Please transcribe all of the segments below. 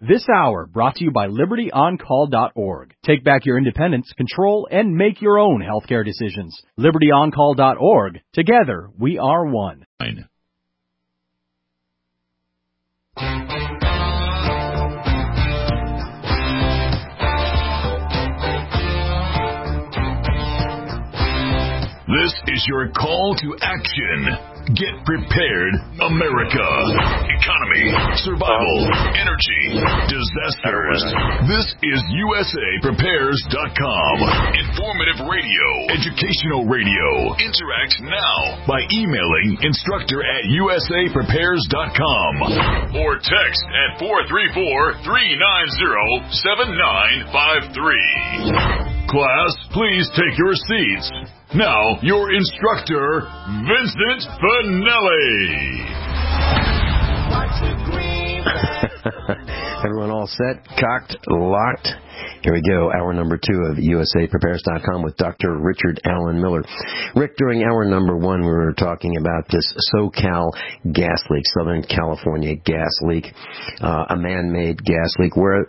This hour brought to you by LibertyOnCall.org. Take back your independence, control, and make your own healthcare decisions. LibertyOnCall.org. Together, we are one. This is your call to action. Get prepared, America. Economy, survival, energy, disasters. This is USAPrepares.com. Informative radio, educational radio. Interact now by emailing instructor@USAPrepares.com or text at 434-390-7953. Class, please take your seats. Now, your instructor, Vincent Finelli. Everyone all set, cocked, locked? Here we go, hour number 2 of USAPrepares.com with Dr. Richard Allen Miller. Rick, during hour number 1, we were talking about this SoCal gas leak, Southern California gas leak, a man-made gas leak where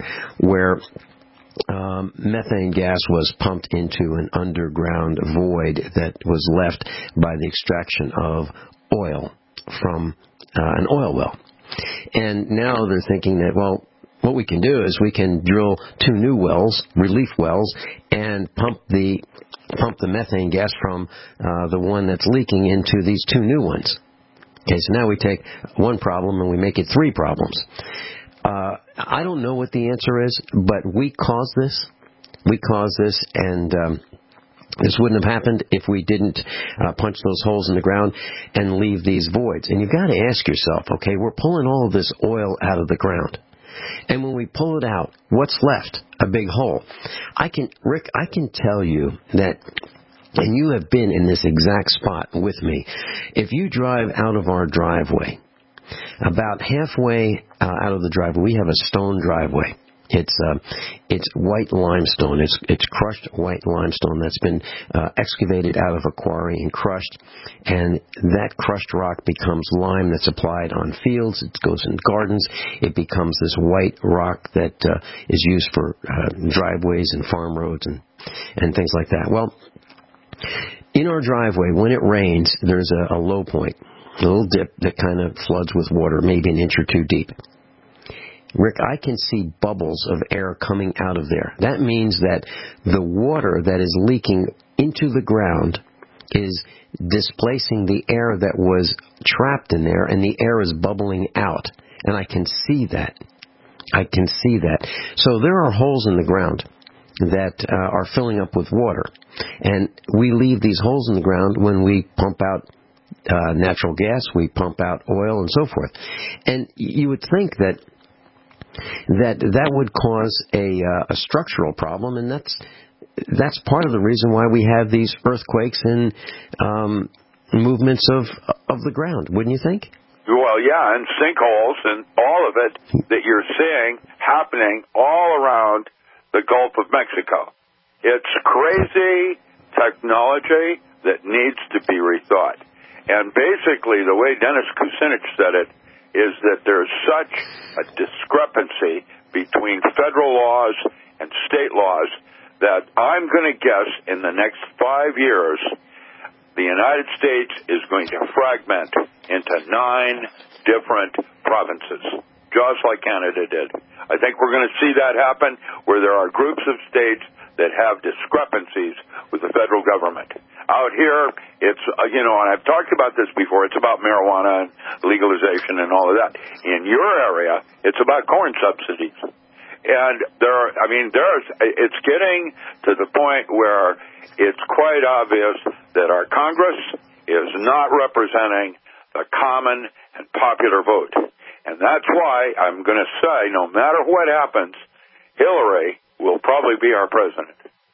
methane gas was pumped into an underground void that was left by the extraction of oil from an oil well. And now they're thinking that, well, what we can do is we can drill 2 new wells, relief wells, and pump the methane gas from the one that's leaking into these 2 new ones. Okay, so now we take one problem and we make it 3 problems. I don't know what the answer is, but we caused this. We caused this, and this wouldn't have happened if we didn't punch those holes in the ground and leave these voids. And you've got to ask yourself, okay, we're pulling all of this oil out of the ground. And when we pull it out, what's left? A big hole. Rick, I can tell you that, and you have been in this exact spot with me, if you drive out of our driveway, about halfway out of the driveway, we have a stone driveway. It's white limestone. It's crushed white limestone that's been excavated out of a quarry and crushed, and that crushed rock becomes lime that's applied on fields. It goes in gardens. It becomes this white rock that is used for driveways and farm roads and things like that. Well, in our driveway, when it rains, there's a low point. A little dip that kind of floods with water, maybe an inch or 2 deep. Rick, I can see bubbles of air coming out of there. That means that the water that is leaking into the ground is displacing the air that was trapped in there, and the air is bubbling out. And I can see that. I can see that. So there are holes in the ground that are filling up with water. And we leave these holes in the ground when we pump out natural gas, we pump out oil, and so forth. And you would think that would cause a structural problem, and that's part of the reason why we have these earthquakes and movements of the ground, wouldn't you think? Well, yeah, and sinkholes and all of it that you're seeing happening all around the Gulf of Mexico. It's crazy technology that needs to be rethought. And basically, the way Dennis Kucinich said it is that there's such a discrepancy between federal laws and state laws that I'm going to guess in the next 5 years, the United States is going to fragment into 9 different provinces, just like Canada did. I think we're going to see that happen where there are groups of states that have discrepancies with the federal government. Out here, it's, and I've talked about this before, it's about marijuana and legalization and all of that. In your area, it's about corn subsidies. And it's getting to the point where it's quite obvious that our Congress is not representing the common and popular vote. And that's why I'm going to say, no matter what happens, Hillary will probably be our president.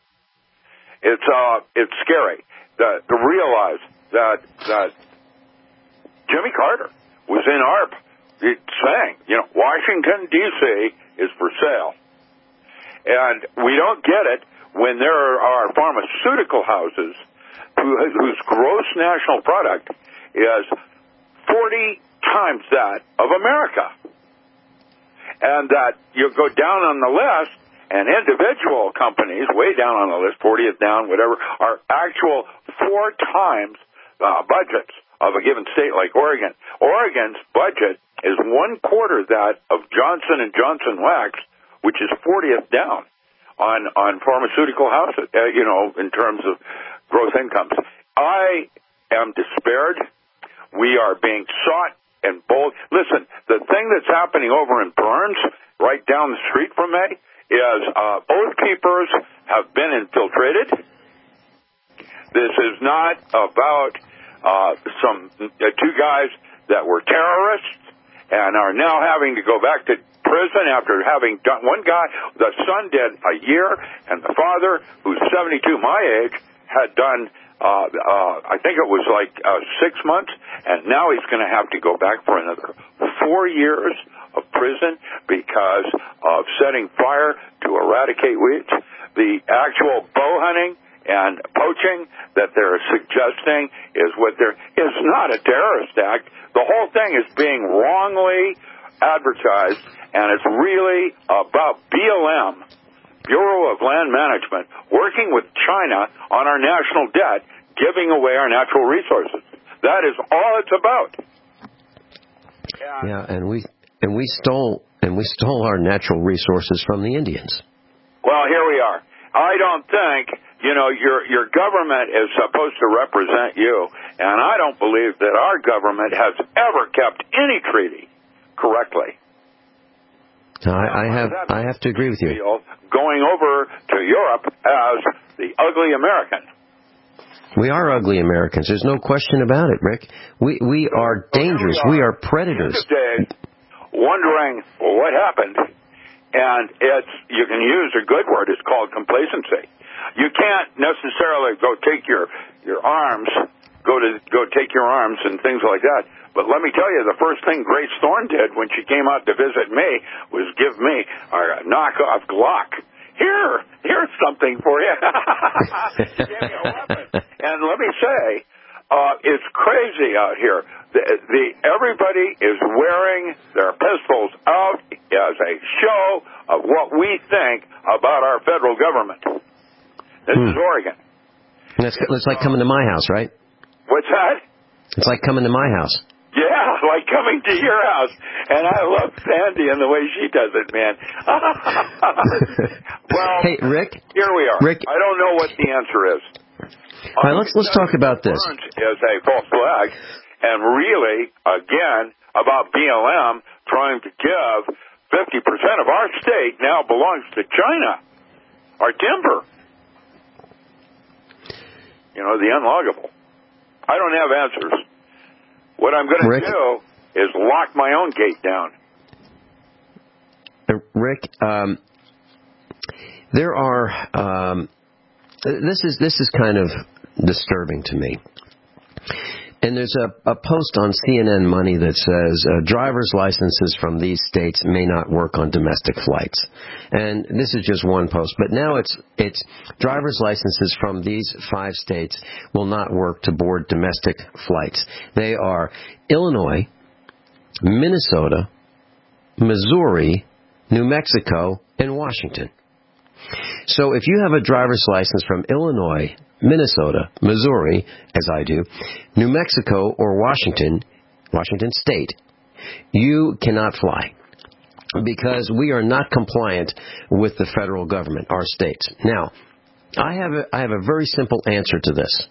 It's scary to realize that Jimmy Carter was in ARP saying, Washington, D.C. is for sale. And we don't get it when there are pharmaceutical houses whose gross national product is 40 times that of America. and that you go down on the list, and individual companies, way down on the list, 40th down, whatever, are actual 4 times budgets of a given state like Oregon. Oregon's budget is 1/4 that of Johnson & Johnson Wax, which is 40th down on pharmaceutical houses, in terms of gross incomes. I am despaired. We are being sought and bold. Listen, the thing that's happening over in Burns, right down the street from me, is Oath Keepers have been infiltrated. This is not about some 2 guys that were terrorists and are now having to go back to prison after having done. One guy, the son did a year, and the father, who's 72, my age, had done, I think it was like 6 months, and now he's going to have to go back for another 4 years of prison because of setting fire to eradicate weeds. The actual bow hunting and poaching that they're suggesting is not a terrorist act. The whole thing is being wrongly advertised, and it's really about BLM, Bureau of Land Management, working with China on our national debt, giving away our natural resources. That is all it's about. And we stole our natural resources from the Indians. Well, here we are. I don't think, your government is supposed to represent you, and I don't believe that our government has ever kept any treaty correctly. I have to agree with you. Going over to Europe as the ugly American. We are ugly Americans. There's no question about it, Rick. We are dangerous. We are predators. Today, wondering what happened, and you can use a good word. It's called complacency. You can't necessarily go take your arms, go take your arms and things like that. But let me tell you, the first thing Grace Thorne did when she came out to visit me was give me a knockoff Glock. Here's something for you. She gave me a weapon. And let me say, it's crazy out here. Everybody is wearing their pistols out as a show of what we think about our federal government. This is Oregon. It's like coming to my house, right? What's that? It's like coming to my house. Yeah, like coming to your house. And I love Sandy and the way she does it, man. Well, hey, Rick. Here we are. Rick, I don't know what the answer is. All right, let's talk about this. Is a false flag, and really, again, about BLM trying to give 50% of our state now belongs to China. Our timber. The unloggable. I don't have answers. What I'm going to do is lock my own gate down. Rick, there are. This is kind of disturbing to me. And there's a post on CNN Money that says driver's licenses from these states may not work on domestic flights. And this is just one post. But now it's driver's licenses from these 5 states will not work to board domestic flights. They are Illinois, Minnesota, Missouri, New Mexico, and Washington. So if you have a driver's license from Illinois, Minnesota, Missouri, as I do, New Mexico, or Washington State, you cannot fly because we are not compliant with the federal government, our states. Now, I have a very simple answer to this.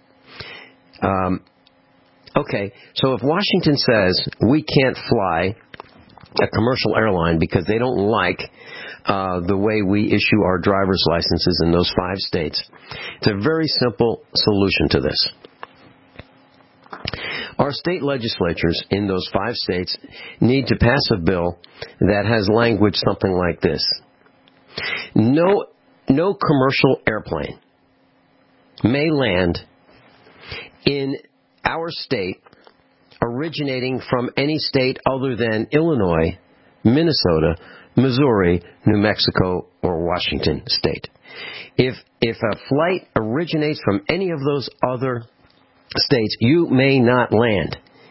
Okay, so if Washington says we can't fly a commercial airline because they don't like the way we issue our driver's licenses in those 5 states. It's a very simple solution to this. Our state legislatures in those 5 states need to pass a bill that has language something like this. No commercial airplane may land in our state originating from any state other than Illinois, Minnesota, Missouri, New Mexico, or Washington State. If a flight originates from any of those other states, you may not land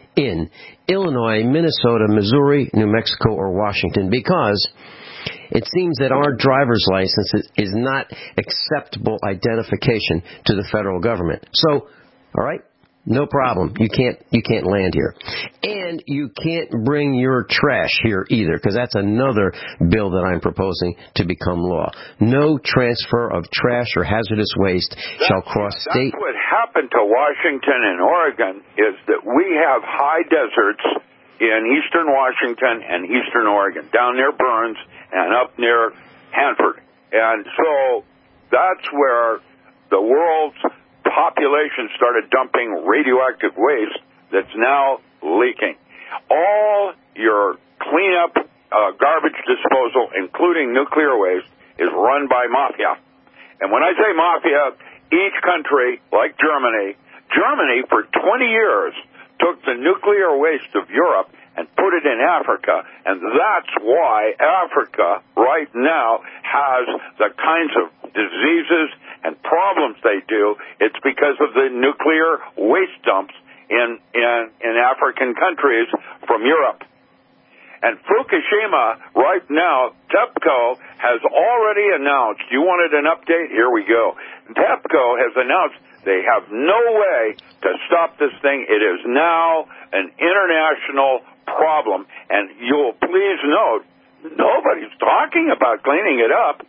in Illinois, Minnesota, Missouri, New Mexico, or Washington, because it seems that our driver's license is not acceptable identification to the federal government. So, all right, no problem. You can't land here. And you can't bring your trash here either, because that's another bill that I'm proposing to become law. No transfer of trash or hazardous waste shall cross state. That's what happened to Washington and Oregon, is that we have high deserts in eastern Washington and eastern Oregon, down near Burns and up near Hanford. And so that's where the world's population started dumping radioactive waste that's now leaking. All your cleanup, garbage disposal, including nuclear waste, is run by mafia. And when I say mafia, each country, like Germany for 20 years took the nuclear waste of Europe and put it in Africa, and that's why Africa right now has the kinds of diseases and problems they do. It's because of the nuclear waste dumps in African countries from Europe. And Fukushima, right now, TEPCO has already announced, you wanted an update? Here we go. TEPCO has announced they have no way to stop this thing. It is now an international problem. And you'll please note, nobody's talking about cleaning it up.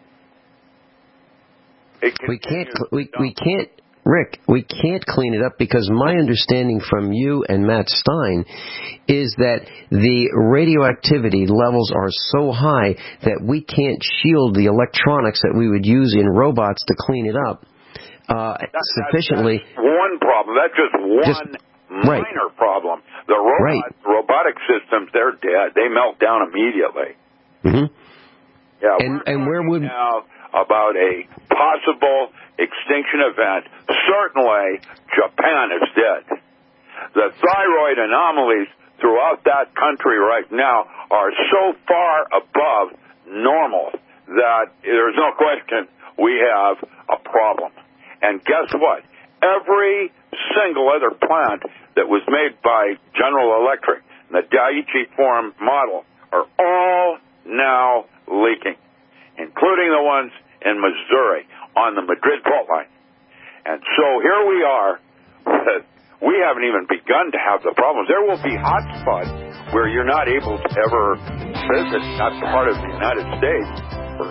Rick, we can't clean it up, because my understanding from you and Matt Stein is that the radioactivity levels are so high that we can't shield the electronics that we would use in robots to clean it up sufficiently. That's one problem. That's just one minor problem. The robotic systems, they're dead. They melt down immediately. Mm-hmm. Yeah, and where would now about a possible extinction event? Certainly, Japan is dead. The thyroid anomalies throughout that country right now are so far above normal that there's no question we have a problem. And guess what? Every single other plant that was made by General Electric, the Daiichi Forum model, are all now leaking, including the ones in Missouri on the Madrid fault line. And so here we are. We haven't even begun to have the problems. There will be hotspots where you're not able to ever visit that part of the United States for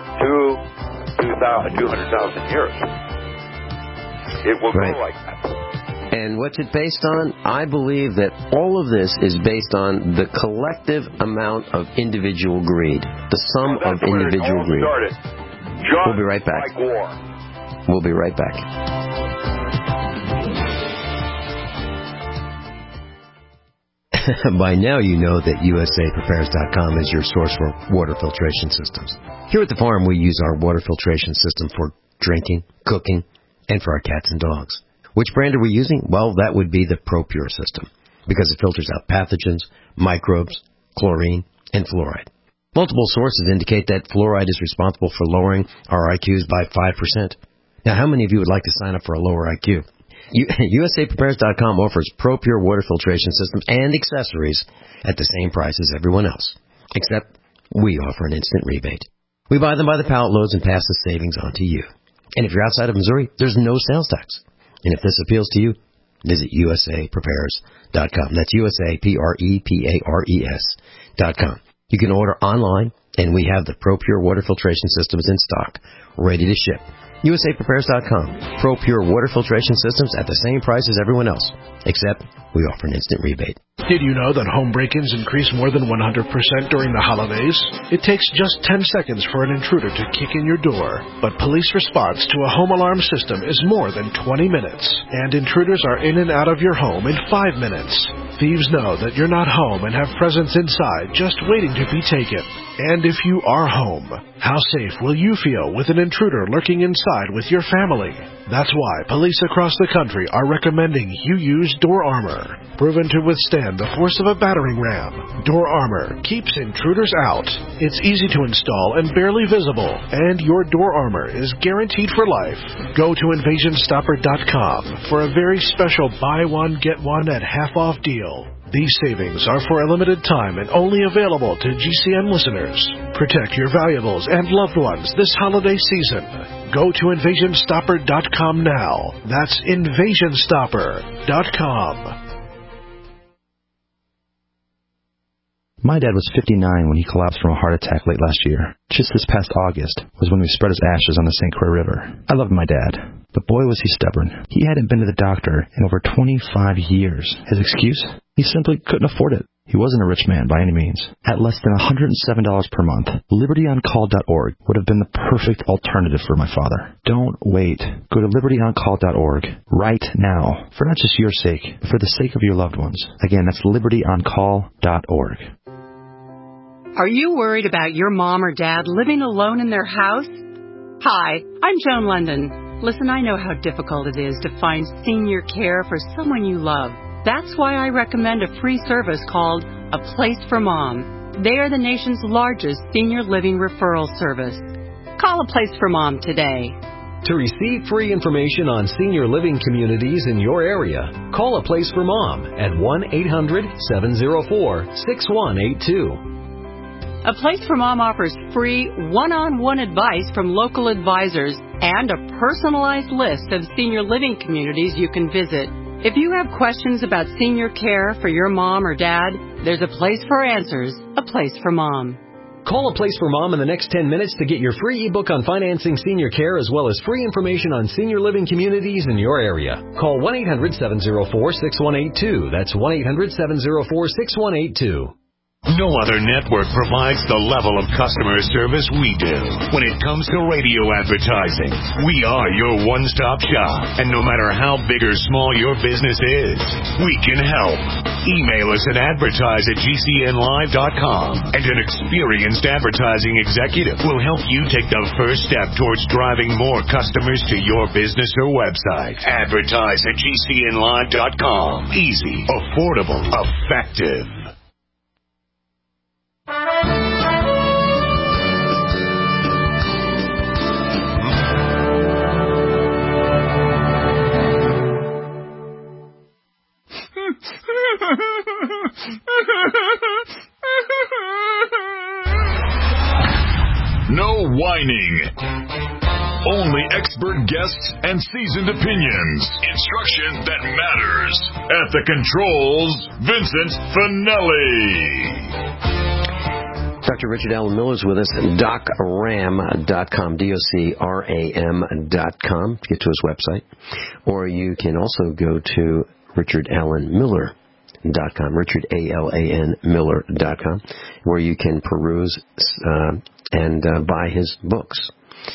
200,000 years. It will go like that. And what's it based on? I believe that all of this is based on the collective amount of individual greed, the sum of individual greed. We'll be right back. Like war. We'll be right back. By now you know that USAPrepares.com is your source for water filtration systems. Here at the farm we use our water filtration system for drinking, cooking, and for our cats and dogs. Which brand are we using? Well, that would be the ProPure system, because it filters out pathogens, microbes, chlorine, and fluoride. Multiple sources indicate that fluoride is responsible for lowering our IQs by 5%. Now, how many of you would like to sign up for a lower IQ? USAPrepares.com offers ProPure water filtration systems and accessories at the same price as everyone else, except we offer an instant rebate. We buy them by the pallet loads and pass the savings on to you. And if you're outside of Missouri, there's no sales tax. And if this appeals to you, visit USAPrepares.com. That's USAPrepares.com. You can order online, and we have the ProPure water filtration systems in stock, ready to ship. USAPrepares.com. ProPure water filtration systems at the same price as everyone else, except we offer an instant rebate. Did you know that home break-ins increase more than 100% during the holidays? It takes just 10 seconds for an intruder to kick in your door. But police response to a home alarm system is more than 20 minutes. And intruders are in and out of your home in 5 minutes. Thieves know that you're not home and have presents inside just waiting to be taken. And if you are home, how safe will you feel with an intruder lurking inside with your family? That's why police across the country are recommending you use Door Armor. Proven to withstand the force of a battering ram, Door Armor keeps intruders out. It's easy to install and barely visible, and your Door Armor is guaranteed for life. Go to InvasionStopper.com for a very special buy one, get one at half off deal. These savings are for a limited time and only available to GCN listeners. Protect your valuables and loved ones this holiday season. Go to InvasionStopper.com now. That's InvasionStopper.com. My dad was 59 when he collapsed from a heart attack late last year. Just this past August was when we spread his ashes on the St. Croix River. I loved my dad, but boy was he stubborn. He hadn't been to the doctor in over 25 years. His excuse? He simply couldn't afford it. He wasn't a rich man by any means. At less than $107 per month, LibertyOnCall.org would have been the perfect alternative for my father. Don't wait. Go to LibertyOnCall.org right now, for not just your sake, but for the sake of your loved ones. Again, that's LibertyOnCall.org. Are you worried about your mom or dad living alone in their house? Hi, I'm Joan London. Listen, I know how difficult it is to find senior care for someone you love. That's why I recommend a free service called A Place for Mom. They are the nation's largest senior living referral service. Call A Place for Mom today. To receive free information on senior living communities in your area, call A Place for Mom at 1-800-704-6182. A Place for Mom offers free one-on-one advice from local advisors and a personalized list of senior living communities you can visit. If you have questions about senior care for your mom or dad, there's a place for answers, A Place for Mom. Call A Place for Mom in the next 10 minutes to get your free ebook on financing senior care as well as free information on senior living communities in your area. Call 1-800-704-6182. That's 1-800-704-6182. No other network provides the level of customer service we do. When it comes to radio advertising, we are your one-stop shop. And no matter how big or small your business is, we can help. Email us at advertise@gcnlive.com, and an experienced advertising executive will help you take the first step towards driving more customers to your business or website. Advertise@gcnlive.com. Easy, affordable, effective. No whining. Only expert guests and seasoned opinions. Instruction that matters. At the controls, Vincent Finelli. Dr. Richard Allen Miller is with us at docram.com, DOCRAM.com, to get to his website. Or you can also go to richardallenmiller.com, richardalanmiller.com, where you can peruse and buy his books.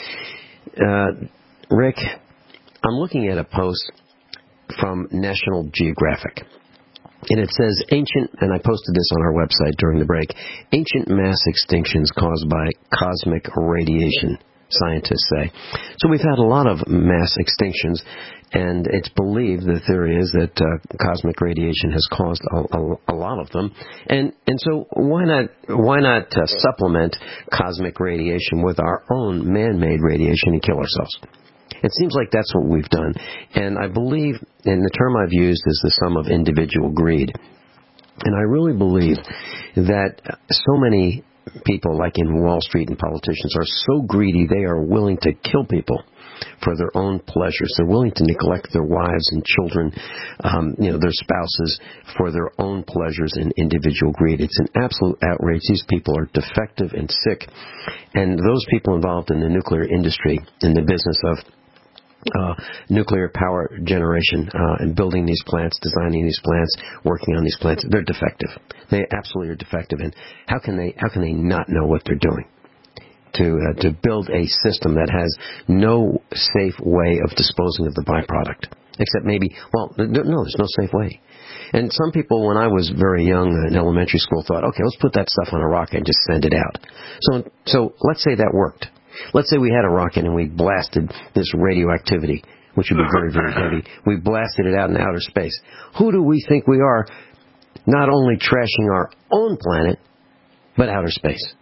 Rick, I'm looking at a post from National Geographic. And it says, and I posted this on our website during the break, ancient mass extinctions caused by cosmic radiation, scientists say. So we've had a lot of mass extinctions, and it's believed, the theory is that cosmic radiation has caused a lot of them. And so why not supplement cosmic radiation with our own man-made radiation and kill ourselves? It seems like that's what we've done. And I believe, and the term I've used is the sum of individual greed. And I really believe that so many people, like in Wall Street and politicians, are so greedy they are willing to kill people for their own pleasures. They're willing to neglect their wives and children, their spouses, for their own pleasures and individual greed. It's an absolute outrage. These people are defective and sick. And those people involved in the nuclear industry, in the business of nuclear power generation, and building these plants, designing these plants, working on these plants, they're defective. They absolutely are defective. And how can they not know what they're doing? To build a system that has no safe way of disposing of the byproduct, except maybe, there's no safe way. And some people, when I was very young in elementary school, thought, okay, let's put that stuff on a rocket and just send it out. So let's say that worked. Let's say we had a rocket and we blasted this radioactivity, which would be very, very heavy. We blasted it out in outer space. Who do we think we are, not only trashing our own planet, but outer space?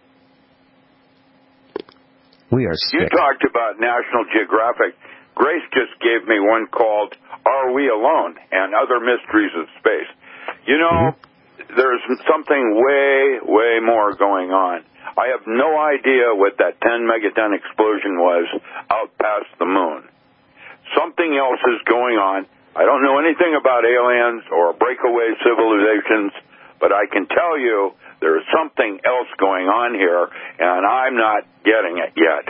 We are sick. You talked about National Geographic. Grace just gave me one called Are We Alone? And Other Mysteries of Space. You know, there's something way, way more going on. I have no idea what that 10 megaton explosion was out past the moon. Something else is going on. I don't know anything about aliens or breakaway civilizations, but I can tell you there's something else going on here, and I'm not getting it yet.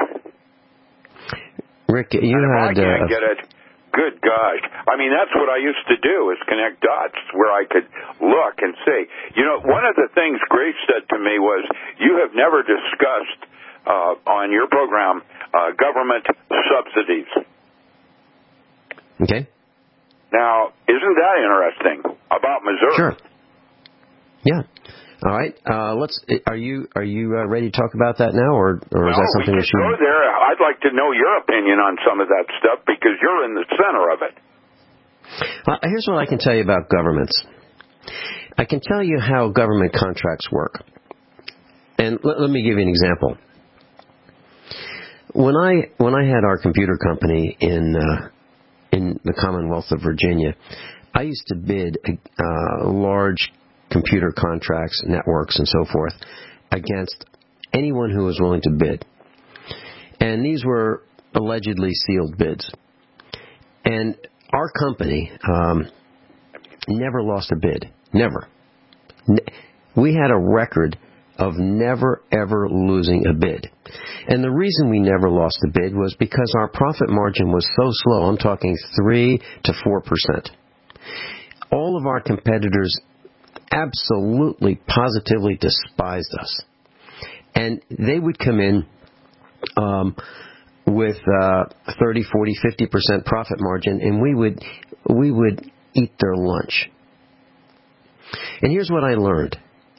Rick, you I can't get it. Good gosh. I mean, that's what I used to do, is connect dots where I could look and see. You know, one of the things Grace said to me was, you have never discussed on your program government subsidies. Okay. Now, isn't that interesting about Missouri? Sure. Yeah. All right. Are you ready to talk about that now, or is that something we should go there? I'd like to know your opinion on some of that stuff because you're in the center of it. Well, here's what I can tell you about governments. I can tell you how government contracts work. And let me give you an example. When I had our computer company in the Commonwealth of Virginia, I used to bid large computer contracts, networks, and so forth against anyone who was willing to bid. And these were allegedly sealed bids. And our company never lost a bid. Never. We had a record of never, ever losing a bid. And the reason we never lost a bid was because our profit margin was so slow. I'm talking 3 to 4%. All of our competitors absolutely, positively despised us. And they would come in with 30, 40, 50% profit margin, and we would eat their lunch. And here's what I learned.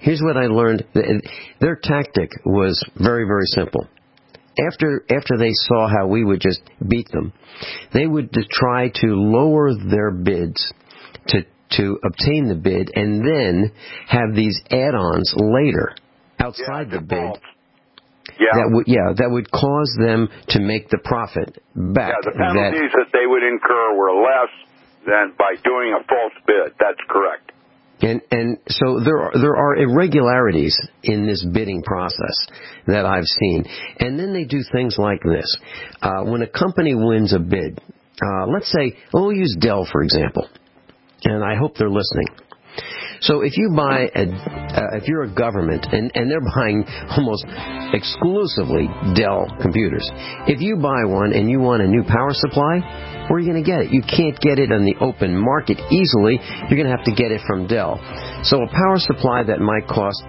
Their tactic was very, very simple. After they saw how we would just beat them, they would try to lower their bids to obtain the bid, and then have these add-ons later outside the bid. That would cause them to make the profit back. Yeah, the penalties that they would incur were less than by doing a false bid. That's correct. And so there are irregularities in this bidding process that I've seen. And then they do things like this. When a company wins a bid, let's say, we'll use Dell, for example. And I hope they're listening. So if you buy if you're a government, and they're buying almost exclusively Dell computers, if you buy one and you want a new power supply, where are you going to get it? You can't get it on the open market easily. You're going to have to get it from Dell. So a power supply that might cost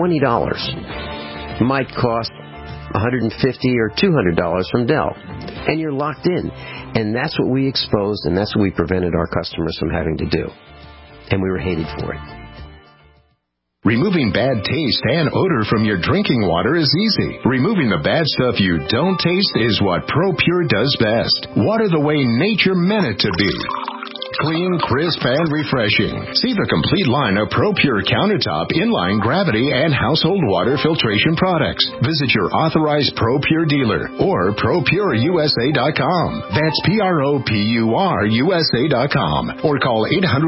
$20 might cost $150 or $200 from Dell. And you're locked in. And that's what we exposed, and that's what we prevented our customers from having to do. And we were hated for it. Removing bad taste and odor from your drinking water is easy. Removing the bad stuff you don't taste is what ProPure does best. Water the way nature meant it to be. Clean, crisp, and refreshing. See the complete line of ProPure countertop, inline, gravity, and household water filtration products. Visit your authorized ProPure dealer or ProPureUSA.com. That's ProPureUSA.com. Or call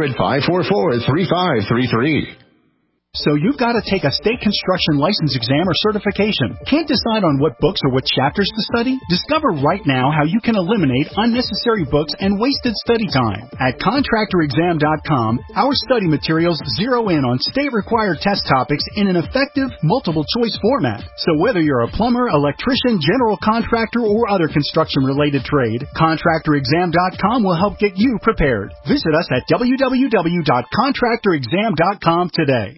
800-544-3533. So you've got to take a state construction license exam or certification. Can't decide on what books or what chapters to study? Discover right now how you can eliminate unnecessary books and wasted study time. At ContractorExam.com, our study materials zero in on state-required test topics in an effective, multiple-choice format. So whether you're a plumber, electrician, general contractor, or other construction-related trade, ContractorExam.com will help get you prepared. Visit us at www.ContractorExam.com today.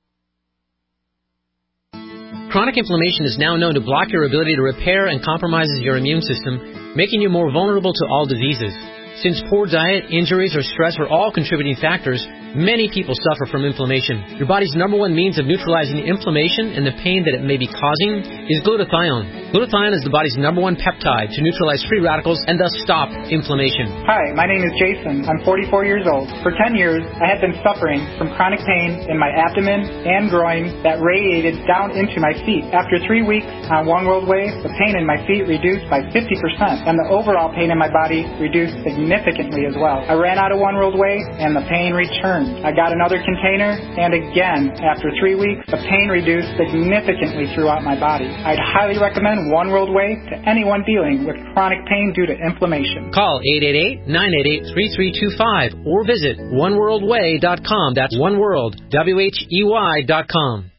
Chronic inflammation is now known to block your ability to repair and compromises your immune system, making you more vulnerable to all diseases. Since poor diet, injuries, or stress are all contributing factors, many people suffer from inflammation. Your body's number one means of neutralizing inflammation and the pain that it may be causing is glutathione. Glutathione is the body's number one peptide to neutralize free radicals and thus stop inflammation. Hi, my name is Jason. I'm 44 years old. For 10 years, I have been suffering from chronic pain in my abdomen and groin that radiated down into my feet. After 3 weeks on One World Way, the pain in my feet reduced by 50%, and the overall pain in my body reduced significantly as well. I ran out of One World Way, and the pain returned. returned. I got another container, and again, after 3 weeks, the pain reduced significantly throughout my body. I'd highly recommend One World Way to anyone dealing with chronic pain due to inflammation. Call 888-988-3325 or visit oneworldway.com. That's oneworld.com.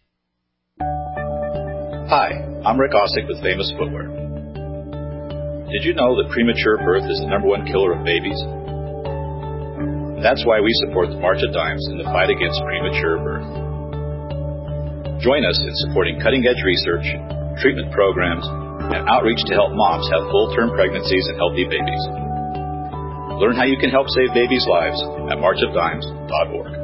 Hi, I'm Rick Ossick with Famous Footwear. Did you know that premature birth is the #1 killer of babies? That's why we support the March of Dimes in the fight against premature birth. Join us in supporting cutting-edge research, treatment programs, and outreach to help moms have full-term pregnancies and healthy babies. Learn how you can help save babies' lives at marchofdimes.org.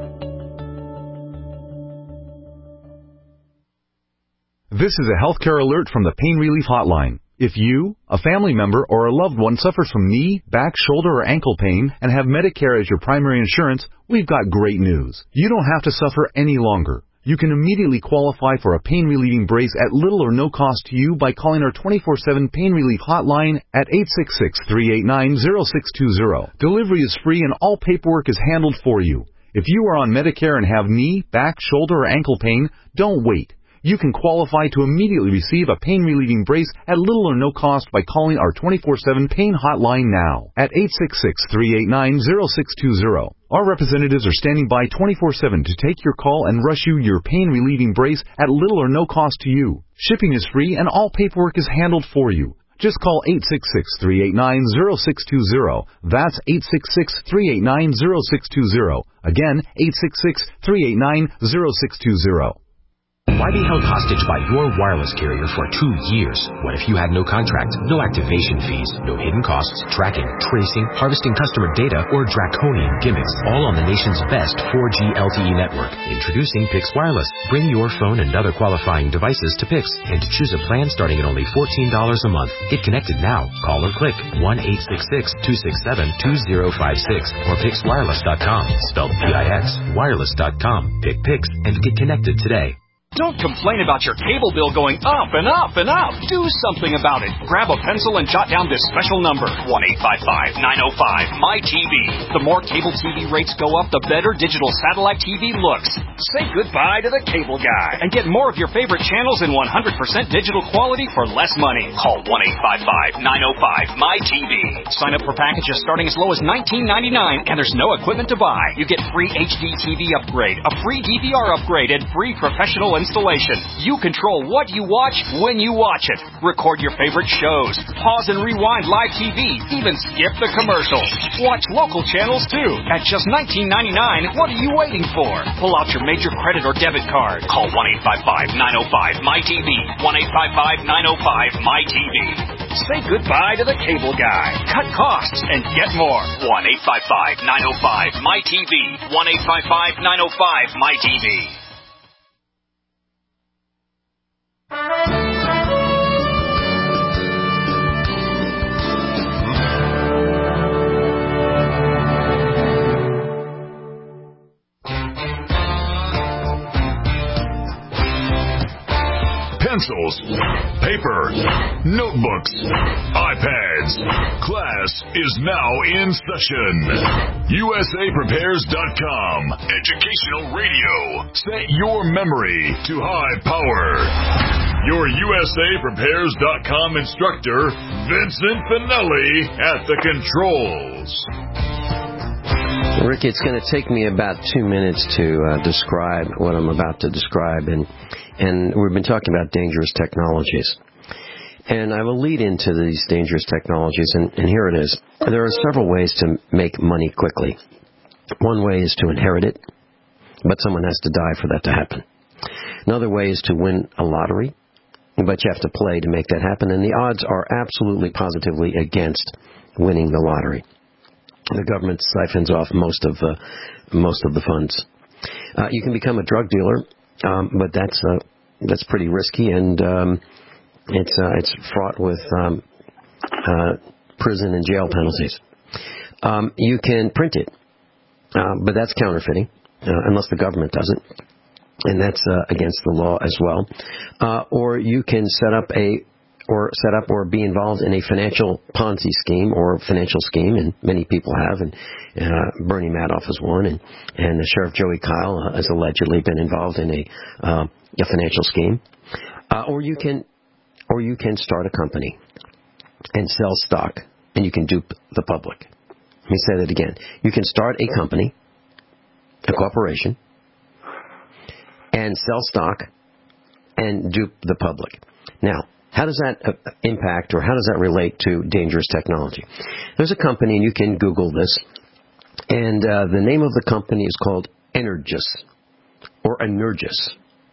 This is a healthcare alert from the Pain Relief Hotline. If you, a family member, or a loved one suffers from knee, back, shoulder, or ankle pain and have Medicare as your primary insurance, we've got great news. You don't have to suffer any longer. You can immediately qualify for a pain-relieving brace at little or no cost to you by calling our 24/7 Pain Relief Hotline at 866-389-0620. Delivery is free and all paperwork is handled for you. If you are on Medicare and have knee, back, shoulder, or ankle pain, don't wait. You can qualify to immediately receive a pain-relieving brace at little or no cost by calling our 24/7 Pain Hotline now at 866-389-0620. Our representatives are standing by 24/7 to take your call and rush you your pain-relieving brace at little or no cost to you. Shipping is free and all paperwork is handled for you. Just call 866-389-0620. That's 866-389-0620. Again, 866-389-0620. Why be held hostage by your wireless carrier for 2 years? What if you had no contract, no activation fees, no hidden costs, tracking, tracing, harvesting customer data, or draconian gimmicks, all on the nation's best 4G LTE network? Introducing Pix Wireless. Bring your phone and other qualifying devices to Pix and choose a plan starting at only $14 a month. Get connected now. Call or click 1-866-267-2056 or PixWireless.com. Spelled P-I-X, wireless.com. Pick Pix and get connected today. Don't complain about your cable bill going up and up and up. Do something about it. Grab a pencil and jot down this special number, 1-855-905-MY-TV. The more cable TV rates go up, the better digital satellite TV looks. Say goodbye to the cable guy and get more of your favorite channels in 100% digital quality for less money. Call 1-855-905-MY-TV. Sign up for packages starting as low as $19.99 and there's no equipment to buy. You get free HD TV upgrade, a free DVR upgrade, and free professional installation. You control what you watch when you watch it. Record your favorite shows. Pause and rewind live TV. Even skip the commercials. Watch local channels too. At just $19.99, what are you waiting for? Pull out your major credit or debit card. Call 1-855-905-MY-TV. 1-855-905-MY-TV. Say goodbye to the cable guy. Cut costs and get more. 1-855-905-MY-TV. 1-855-905-MY-TV. Pencils, paper, notebooks, iPads. Class is now in session. USAPrepares.com. Educational radio. Set your memory to high power. Your USAPrepares.com instructor, Vincent Finelli, at the controls. Rick, it's going to take me about 2 minutes to describe what I'm about to describe, and we've been talking about dangerous technologies. And I will lead into these dangerous technologies, and here it is. There are several ways to make money quickly. One way is to inherit it, but someone has to die for that to happen. Another way is to win a lottery, but you have to play to make that happen, and the odds are absolutely positively against winning the lottery. The government siphons off most of the funds. You can become a drug dealer, but that's pretty risky, and it's fraught with prison and jail penalties. You can print it, but that's counterfeiting, unless the government does it, and that's against the law as well. Or you can set up a or set up or be involved in a financial Ponzi scheme or financial scheme, and many people have, and Bernie Madoff is one, and Sheriff Joey Kyle has allegedly been involved in a financial scheme. Or you can start a company and sell stock, and you can dupe the public. Let me say that again. You can start a company, a corporation, and sell stock and dupe the public. Now, how does that impact, or how does that relate to dangerous technology? There's a company, and you can Google this, and the name of the company is called Energous, or Energous,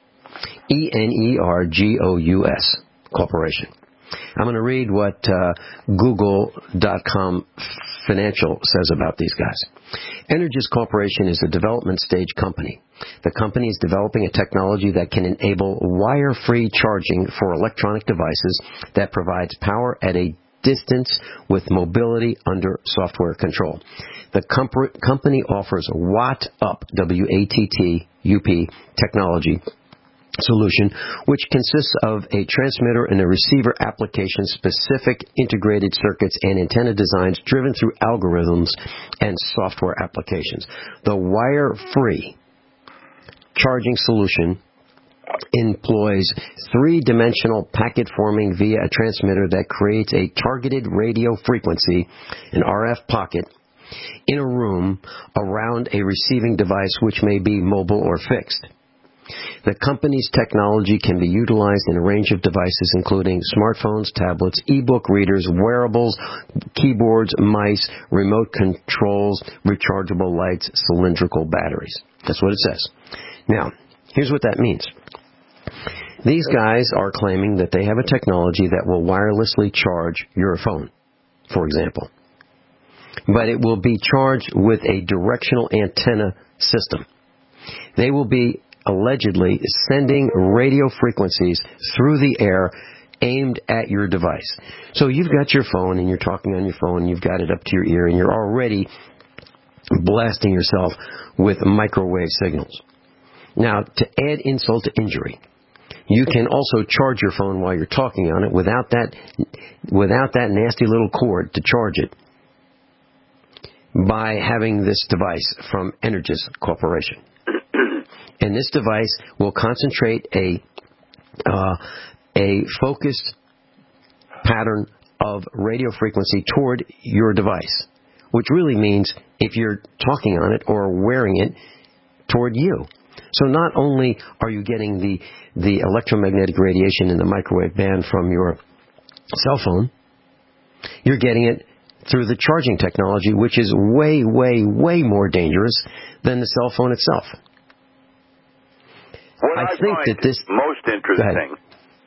Energous Corporation. I'm going to read what Google.com Financial says about these guys. Energous Corporation is a development stage company. The company is developing a technology that can enable wire-free charging for electronic devices that provides power at a distance with mobility under software control. The company offers Watt-Up, W-A-T-T-U-P, technology solution, which consists of a transmitter and a receiver application-specific integrated circuits and antenna designs driven through algorithms and software applications. The wire-free charging solution employs three-dimensional packet forming via a transmitter that creates a targeted radio frequency, an RF pocket, in a room around a receiving device which may be mobile or fixed. The company's technology can be utilized in a range of devices, including smartphones, tablets, e-book readers, wearables, keyboards, mice, remote controls, rechargeable lights, cylindrical batteries. That's what it says. Now, here's what that means. These guys are claiming that they have a technology that will wirelessly charge your phone, for example. But it will be charged with a directional antenna system. They will be allegedly sending radio frequencies through the air aimed at your device. So you've got your phone, and you're talking on your phone, and you've got it up to your ear, and you're already blasting yourself with microwave signals. Now, to add insult to injury, you can also charge your phone while you're talking on it without that nasty little cord to charge it by having this device from Energous Corporation. And this device will concentrate a focused pattern of radio frequency toward your device, which really means if you're talking on it or wearing it, toward you. So not only are you getting the electromagnetic radiation in the microwave band from your cell phone, you're getting it through the charging technology, which is way, way, way more dangerous than the cell phone itself. What I find most interesting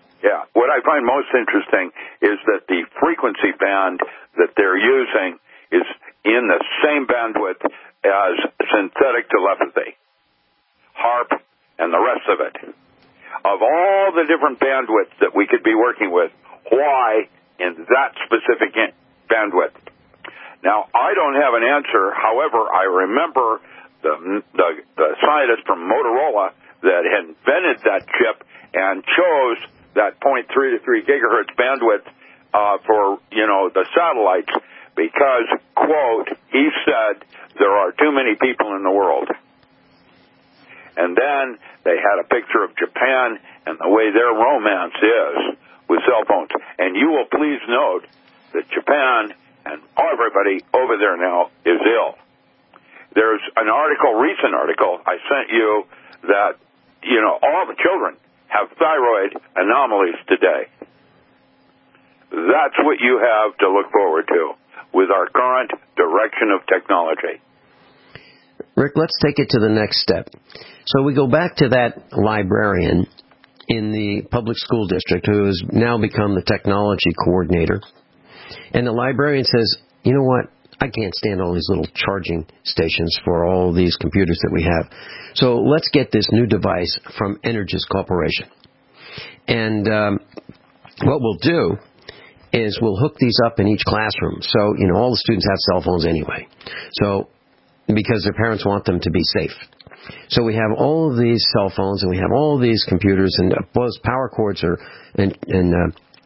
is that the frequency band that they're using is in the same bandwidth as synthetic telepathy, HARP, and the rest of it. Of all the different bandwidths that we could be working with, why in that specific bandwidth? Now, I don't have an answer. However, I remember the scientist from Motorola that invented that chip and chose that 0.3 to 3 gigahertz bandwidth for, the satellites because, quote, he said there are too many people in the world. And then they had a picture of Japan and the way their romance is with cell phones. And you will please note that Japan and everybody over there now is ill. There's an recent article I sent you that, all the children have thyroid anomalies today. That's what you have to look forward to with our current direction of technology. Rick, let's take it to the next step. So we go back to that librarian in the public school district who has now become the technology coordinator. And the librarian says, you know what? I can't stand all these little charging stations for all these computers that we have. So let's get this new device from Energous Corporation. And what we'll do is we'll hook these up in each classroom. So, all the students have cell phones anyway. So, because their parents want them to be safe. So we have all of these cell phones and we have all of these computers, and those power cords are and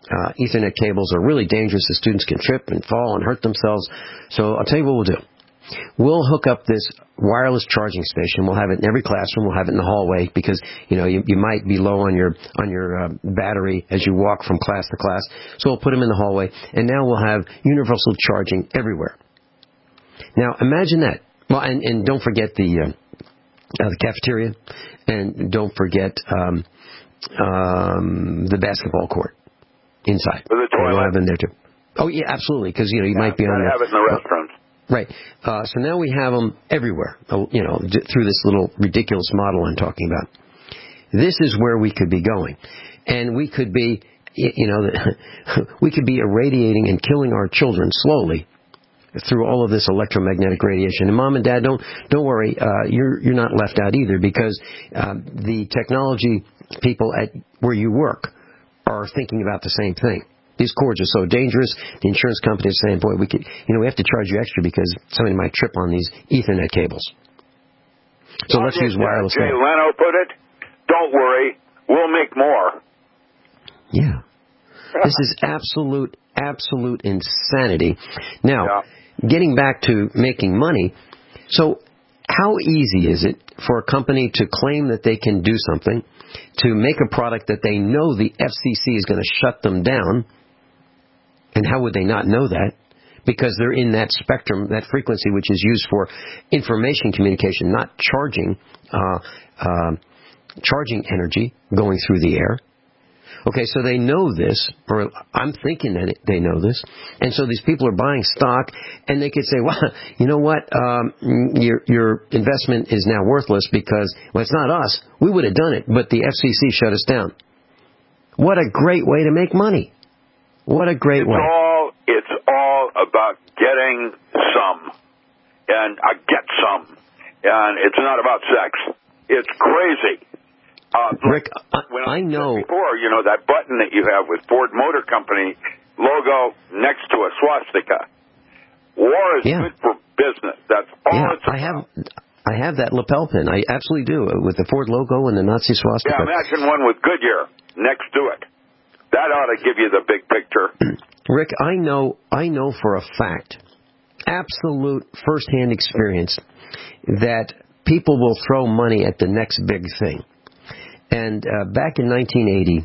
Ethernet cables are really dangerous. The students can trip and fall and hurt themselves. So I'll tell you what we'll do. We'll hook up this wireless charging station. We'll have it in every classroom. We'll have it in the hallway because, you might be low on your battery as you walk from class to class. So we'll put them in the hallway. And now we'll have universal charging everywhere. Now, imagine that. Well, and don't forget the cafeteria. And don't forget the basketball court inside. With the toilet. We'll have them there, too. Oh, yeah, absolutely. Because, you might be on have it in the restrooms. Right. So now we have them everywhere, through this little ridiculous model I'm talking about. This is where we could be going. And we could be, we could be irradiating and killing our children slowly through all of this electromagnetic radiation. And Mom and Dad, don't worry, you're not left out either, because the technology people at where you work are thinking about the same thing. These cords are so dangerous. The insurance company is saying, boy, we have to charge you extra because somebody might trip on these Ethernet cables. So let's use wireless. Jay Leno put it, don't worry, we'll make more. Yeah. This is absolute insanity. Now, getting back to making money, so how easy is it for a company to claim that they can do something, to make a product that they know the FCC is going to shut them down? And how would they not know that? Because they're in that spectrum, that frequency, which is used for information communication, not charging energy going through the air. Okay, so they know this, or I'm thinking that they know this, and so these people are buying stock, and they could say, well, you know what, your investment is now worthless because, well, it's not us. We would have done it, but the FCC shut us down. What a great way to make money. What a great way. It's all about getting some, and get some, and it's not about sex. It's crazy. Rick, I know. Before, that button that you have with Ford Motor Company logo next to a swastika. War is good for business. That's all it's about. I have that lapel pin. I absolutely do, with the Ford logo and the Nazi swastika. Yeah, imagine one with Goodyear next to it. That ought to give you the big picture. Rick, I know for a fact, absolute first-hand experience, that people will throw money at the next big thing. And back in 1980,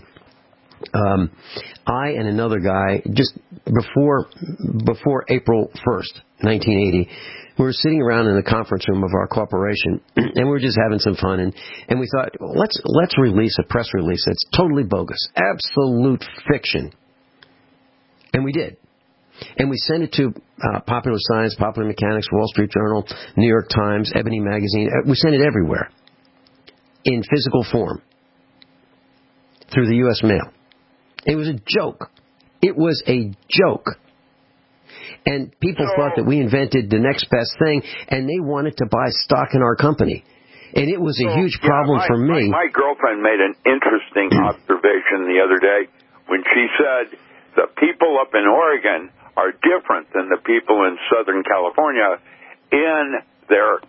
I and another guy, just before April 1st, 1980, we were sitting around in the conference room of our corporation, and we were just having some fun, and we thought, well, let's release a press release that's totally bogus, absolute fiction. And we did. And we sent it to Popular Science, Popular Mechanics, Wall Street Journal, New York Times, Ebony Magazine. We sent it everywhere in physical form through the U.S. mail. It was a joke. It was a joke. And people thought that we invented the next best thing, and they wanted to buy stock in our company. And it was a huge problem for me. My girlfriend made an interesting observation the other day when she said the people up in Oregon are different than the people in Southern California in their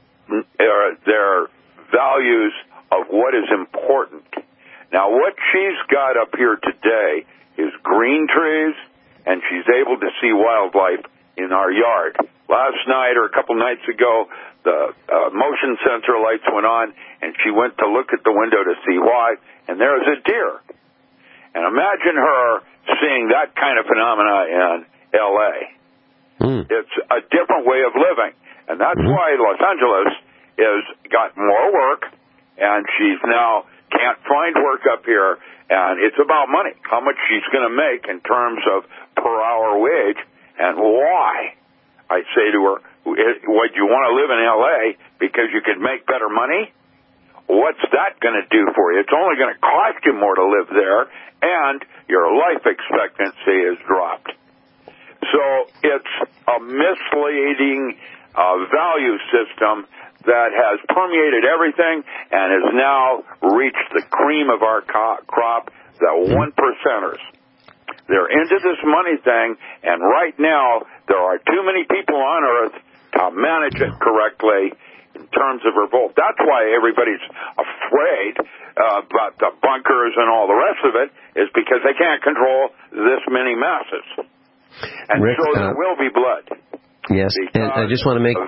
values of what is important. Now, what she's got up here today is green trees, and she's able to see wildlife in our yard. Last night or a couple nights ago, the motion sensor lights went on, and she went to look at the window to see why, and there's a deer. And imagine her seeing that kind of phenomena in L.A. It's a different way of living, and that's why Los Angeles has got more work, and she's now can't find work up here, and it's about money, how much she's going to make in terms of per hour wage, and why. I say to her, would you want to live in L.A. because you can make better money? What's that going to do for you? It's only going to cost you more to live there, and your life expectancy has dropped. So it's a misleading value system that has permeated everything and has now reached the cream of our crop, the 1%ers. They're into this money thing, and right now there are too many people on Earth to manage it correctly. in terms of revolt. That's why everybody's afraid about the bunkers and all the rest of it, is because they can't control this many masses. And Rick, so there will be blood. Yes, and I just want to make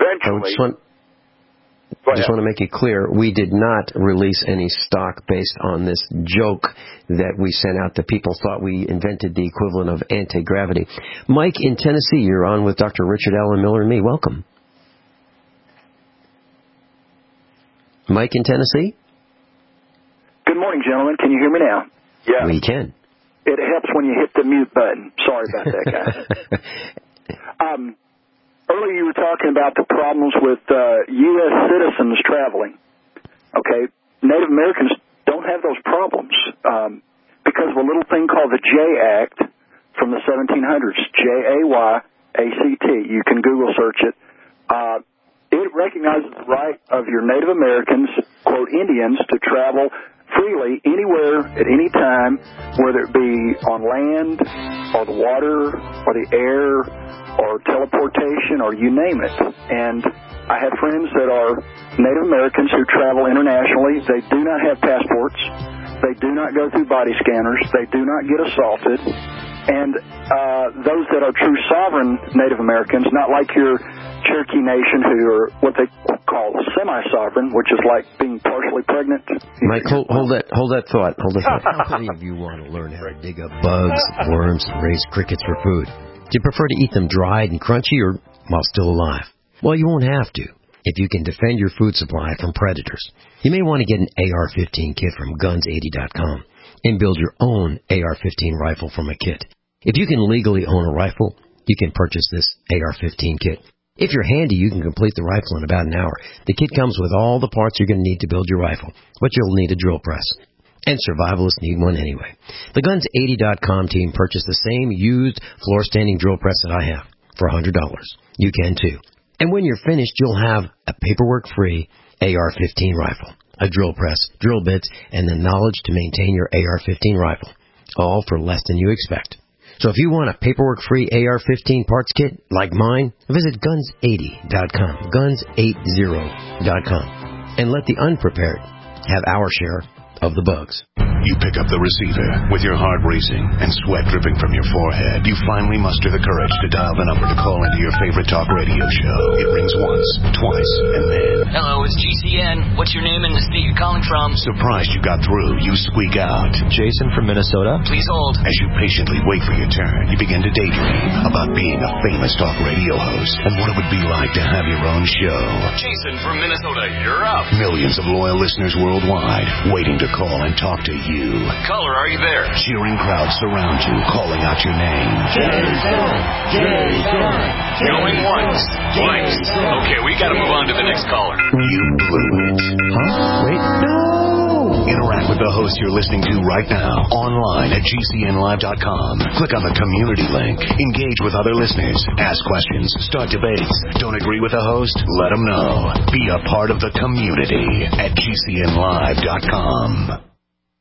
it clear, we did not release any stock based on this joke that we sent out that people thought we invented the equivalent of anti-gravity. Mike in Tennessee, you're on with Dr. Richard Allen Miller and me. Welcome. Mike in Tennessee? Good morning, gentlemen. Can you hear me now? Yeah. We can. It helps when you hit the mute button. Sorry about that, guys. Earlier you were talking about the problems with U.S. citizens traveling. Okay, Native Americans don't have those problems because of a little thing called the Jay Act from the 1700s, J-A-Y-A-C-T. You can Google search it. It recognizes the right of your Native Americans, quote, Indians, to travel freely anywhere at any time, whether it be on land or the water or the air or teleportation or you name it. And I have friends that are Native Americans who travel internationally. They do not have passports. They do not go through body scanners. They do not get assaulted. And those that are true sovereign Native Americans, not like your Cherokee Nation, who are what they call semi-sovereign, which is like being partially pregnant. Mike, hold that thought. How many of you want to learn how to dig up bugs, worms, and raise crickets for food? Do you prefer to eat them dried and crunchy or while still alive? Well, you won't have to if you can defend your food supply from predators. You may want to get an AR-15 kit from Guns80.com and build your own AR-15 rifle from a kit. If you can legally own a rifle, you can purchase this AR-15 kit. If you're handy, you can complete the rifle in about an hour. The kit comes with all the parts you're going to need to build your rifle, but you'll need a drill press. And survivalists need one anyway. The Guns80.com team purchased the same used floor-standing drill press that I have for $100. You can too. And when you're finished, you'll have a paperwork-free AR-15 rifle, a drill press, drill bits, and the knowledge to maintain your AR-15 rifle, all for less than you expect. So if you want a paperwork-free AR-15 parts kit like mine, visit Guns80.com, Guns80.com, and let the unprepared have our share of the bugs. You pick up the receiver with your heart racing and sweat dripping from your forehead. You finally muster the courage to dial the number to call into your favorite talk radio show. It rings once, twice, and then... Hello, it's GCN. What's your name and the state you're calling from? Surprised you got through, you squeak out. Jason from Minnesota. Please hold. As you patiently wait for your turn, you begin to daydream about being a famous talk radio host and what it would be like to have your own show. Jason from Minnesota, you're up. Millions of loyal listeners worldwide waiting to call and talk to you. Caller, are you there? Cheering crowds surround you, calling out your name. Jason! Jason! Going once, twice. Okay, we gotta move on to the next caller. You blew it. Huh? Wait, no! Interact with the host you're listening to right now, online at GCNlive.com. Click on the community link. Engage with other listeners. Ask questions. Start debates. Don't agree with the host? Let them know. Be a part of the community at GCNlive.com.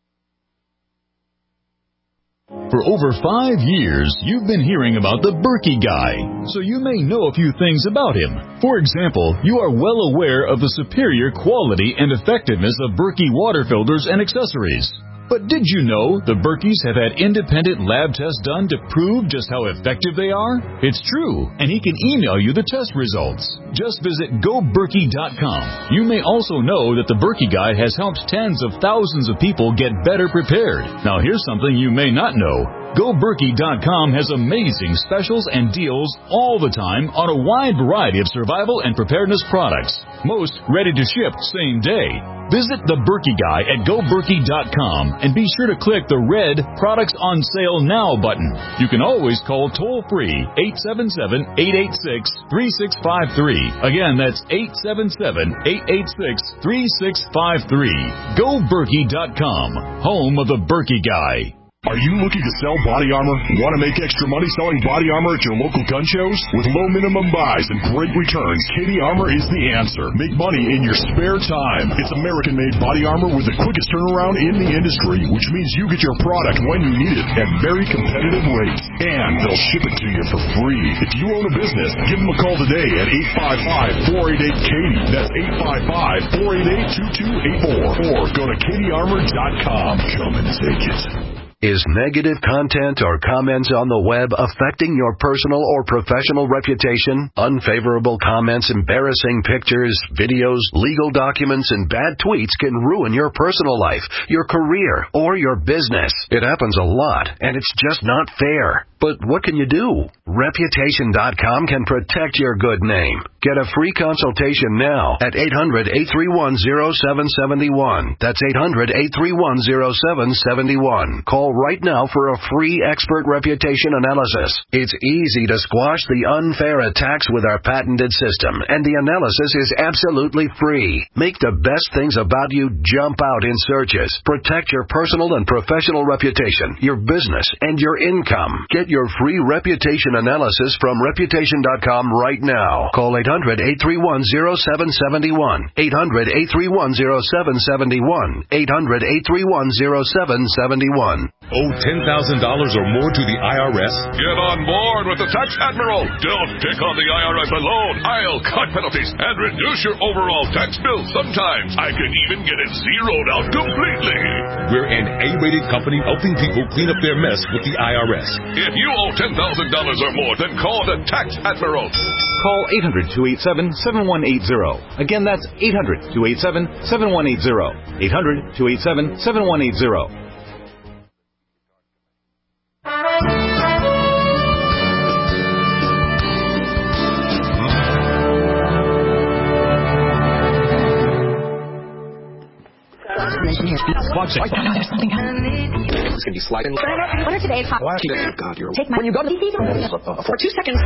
For over 5 years, you've been hearing about the Berkey Guy, so you may know a few things about him. For example, you are well aware of the superior quality and effectiveness of Berkey water filters and accessories. But did you know the Berkeys have had independent lab tests done to prove just how effective they are? It's true, and he can email you the test results. Just visit GoBerkey.com. You may also know that the Berkey Guy has helped tens of thousands of people get better prepared. Now here's something you may not know. GoBerkey.com has amazing specials and deals all the time on a wide variety of survival and preparedness products. Most ready to ship same day. Visit the Berkey Guy at GoBerkey.com and be sure to click the red Products on Sale Now button. You can always call toll-free 877-886-3653. Again, that's 877-886-3653. GoBerkey.com, home of the Berkey Guy. Are you looking to sell body armor? Want to make extra money selling body armor at your local gun shows? With low minimum buys and great returns, Katie Armor is the answer. Make money in your spare time. It's American-made body armor with the quickest turnaround in the industry, which means you get your product when you need it at very competitive rates. And they'll ship it to you for free. If you own a business, give them a call today at 855-488-KATIE. That's 855-488-2284. Or go to KatieArmor.com. Come and take it. Is negative content or comments on the web affecting your personal or professional reputation? Unfavorable comments, embarrassing pictures, videos, legal documents, and bad tweets can ruin your personal life, your career, or your business. It happens a lot, and it's just not fair. But what can you do? Reputation.com can protect your good name. Get a free consultation now at 800-831-0771. That's 800-831-0771. Call right now for a free expert reputation analysis. It's easy to squash the unfair attacks with our patented system, and the analysis is absolutely free. Make the best things about you jump out in searches. Protect your personal and professional reputation, your business, and your income. Get your free reputation analysis from Reputation.com right now. Call 800-831-0771. 800-831-0771. 800-831-0771. Owe $10,000 or more to the IRS? Get on board with the Tax Admiral. Don't pick on the IRS alone. I'll cut penalties and reduce your overall tax bill. Sometimes I can even get it zeroed out completely. We're an A-rated company helping people clean up their mess with the IRS. If you owe $10,000 or more, then call the Tax Admiral. Call 800-287-7180. Again, that's 800-287-7180. 800-287-7180. Watch it. There's something happening. It's going to be sliding. What are today's hot? God, you're... Take my... When you go to the for 2 seconds.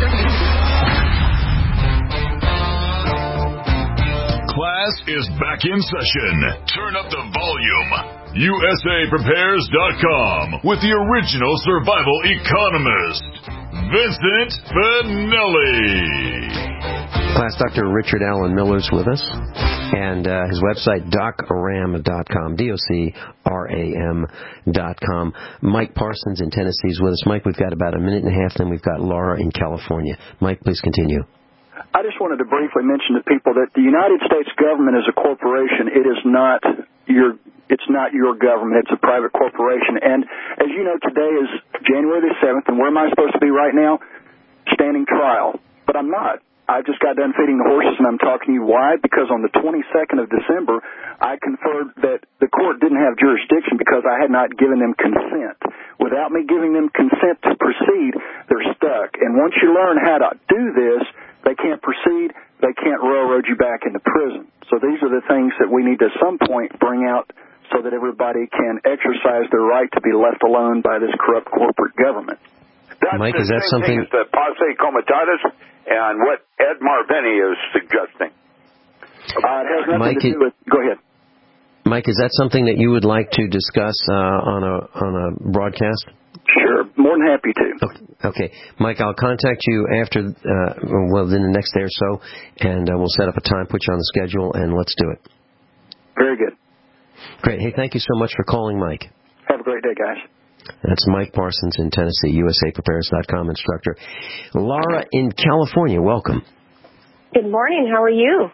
Class is back in session. Turn up the volume. USAPrepares.com with the original survival economist, Vincent Finelli. Class Dr. Richard Allen Miller's with us, and his website, docram.com, DOCRAM.com. Mike Parsons in Tennessee is with us. Mike, we've got about a minute and a half, then we've got Laura in California. Mike, please continue. I just wanted to briefly mention to people that the United States government is a corporation. It's not your government. It's a private corporation. And as you know, today is January the 7th, and where am I supposed to be right now? Standing trial. But I'm not. I just got done feeding the horses, and I'm talking to you. Why? Because on the 22nd of December, I conferred that the court didn't have jurisdiction because I had not given them consent. Without me giving them consent to proceed, they're stuck. And once you learn how to do this, they can't proceed, they can't railroad you back into prison. So these are the things that we need to at some point bring out so that everybody can exercise their right to be left alone by this corrupt corporate government. Mike, is that something... It's the posse comitatus and what Ed Marvini is suggesting. It has nothing to do with... Go ahead. Mike, is that something that you would like to discuss on a broadcast? Sure, more than happy to. Okay. Mike, I'll contact you after, in the next day or so, and we'll set up a time, put you on the schedule, and let's do it. Very good. Great. Hey, thank you so much for calling, Mike. Have a great day, guys. That's Mike Parsons in Tennessee, USAPrepares.com instructor. Laura in California, welcome. Good morning. How are you?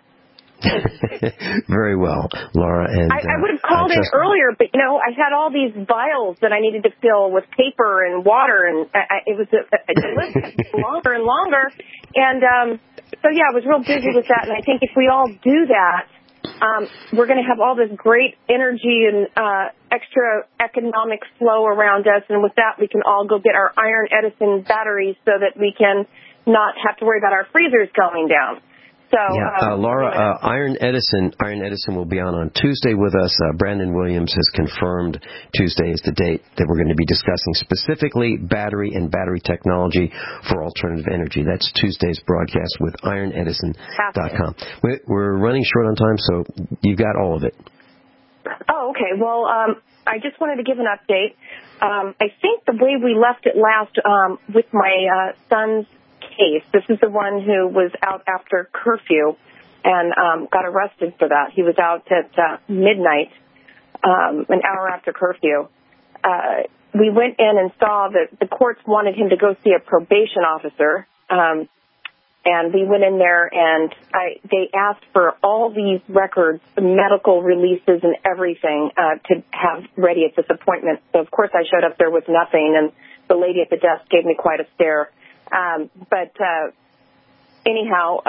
Very well, Laura. And I would have called in earlier, but I had all these vials that I needed to fill with paper and water, and it was a list longer and longer. And I was real busy with that. And I think if we all do that, we're going to have all this great energy and extra economic flow around us. And with that, we can all go get our Iron Edison batteries so that we can not have to worry about our freezers going down. So, Laura, Iron Edison will be on Tuesday with us. Brandon Williams has confirmed Tuesday is the date that we're going to be discussing specifically battery and battery technology for alternative energy. That's Tuesday's broadcast with IronEdison.com. We're running short on time, so you've got all of it. Oh, okay. Well, I just wanted to give an update. I think the way we left it last with my son's case, this is the one who was out after curfew and got arrested for that. He was out at midnight, an hour after curfew. We went in and saw that the courts wanted him to go see a probation officer. And we went in there, and they asked for all these records, medical releases and everything to have ready at this appointment. So, of course, I showed up there with nothing, and the lady at the desk gave me quite a stare. Anyhow,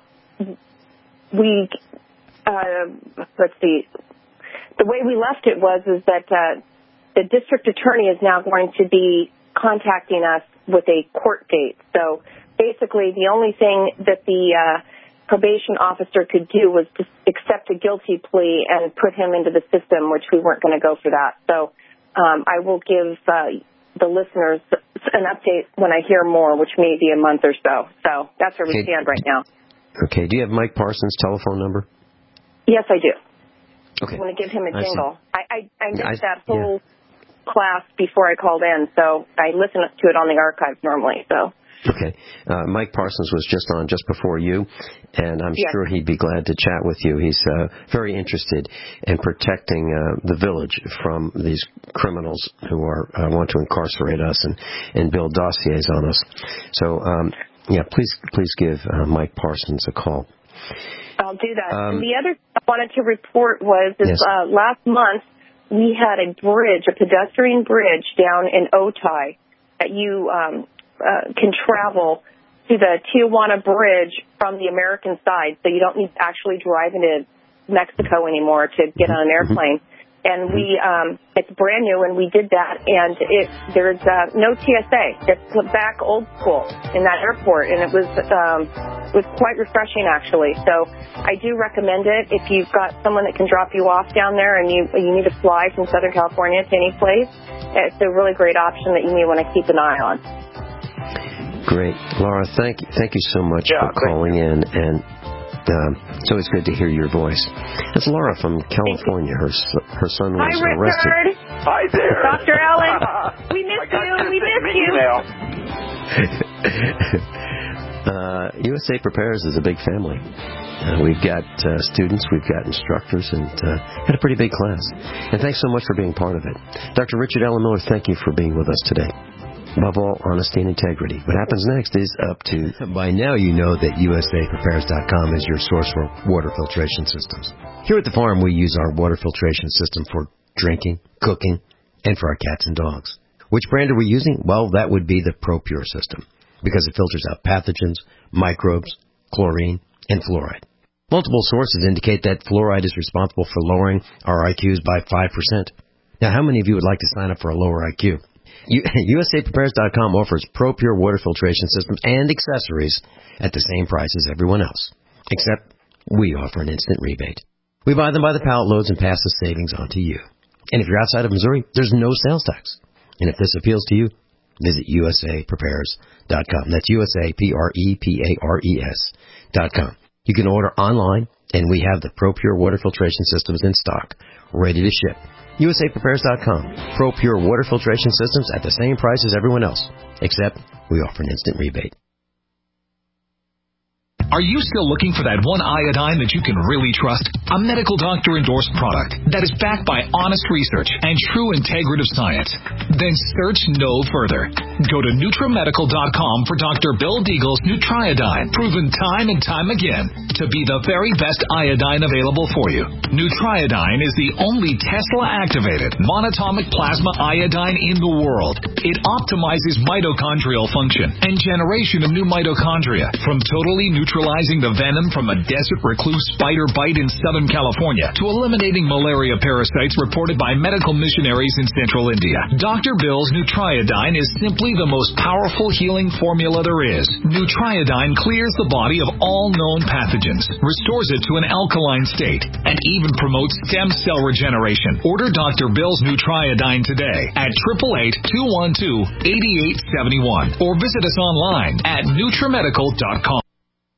let's see. The way we left it was that the district attorney is now going to be contacting us with a court date. So basically, the only thing that the probation officer could do was to accept a guilty plea and put him into the system, which we weren't going to go for that. So I will give the listeners an update when I hear more, which may be a month or so. So that's where we stand right now. Okay. Do you have Mike Parsons' telephone number? Yes, I do. Okay. I want to give him a jingle. I missed that whole class before I called in, so I listen to it on the archives normally. So. Okay. Mike Parsons was just on just before you, and I'm sure he'd be glad to chat with you. He's very interested in protecting the village from these criminals who want to incarcerate us and build dossiers on us. So, please give Mike Parsons a call. I'll do that. And the other thing I wanted to report was last month we had a bridge, a pedestrian bridge down in Otay that you can travel to the Tijuana Bridge from the American side, so you don't need to actually drive into Mexico anymore to get on an airplane. And it's brand new, and we did that, and there's no TSA. It's back old school in that airport, and it was quite refreshing, actually. So I do recommend it if you've got someone that can drop you off down there and you need to fly from Southern California to any place. It's a really great option that you may want to keep an eye on. Great. Laura, thank you so much for calling in, and it's always good to hear your voice. It's Laura from California. Her son was arrested. Hi, Richard. Hi there. Dr. Ellen. We miss you. USA Prepares is a big family. We've got students, we've got instructors, and had a pretty big class. And thanks so much for being part of it. Dr. Richard Allen Miller, thank you for being with us today. Above all, honesty and integrity. What happens next is up to... By now you know that USAPrepares.com is your source for water filtration systems. Here at the farm, we use our water filtration system for drinking, cooking, and for our cats and dogs. Which brand are we using? Well, that would be the ProPure system, because it filters out pathogens, microbes, chlorine, and fluoride. Multiple sources indicate that fluoride is responsible for lowering our IQs by 5%. Now, how many of you would like to sign up for a lower IQ? USAPrepares.com offers ProPure water filtration systems and accessories at the same price as everyone else, except we offer an instant rebate. We buy them by the pallet loads and pass the savings on to you. And if you're outside of Missouri, there's no sales tax. And if this appeals to you, visit USAPrepares.com. That's USAPrepares.com. You can order online, and we have the ProPure water filtration systems in stock, ready to ship. USAPrepares.com. ProPure water filtration systems at the same price as everyone else, except we offer an instant rebate. Are you still looking for that one iodine that you can really trust? A medical doctor endorsed product that is backed by honest research and true integrative science? Then search no further. Go to NutriMedical.com for Dr. Bill Deagle's Nutriodine, proven time and time again to be the very best iodine available for you. Nutriodine is the only Tesla-activated monatomic plasma iodine in the world. It optimizes mitochondrial function and generation of new mitochondria from totally neutralizing the venom from a desert recluse spider bite in Southern California to eliminating malaria parasites reported by medical missionaries in central India. Dr. Bill's Nutriodine is simply the most powerful healing formula there is. Nutriodine clears the body of all known pathogens, restores it to an alkaline state, and even promotes stem cell regeneration. Order Dr. Bill's Nutriodine today at 888-212-8871 or visit us online at NutriMedical.com.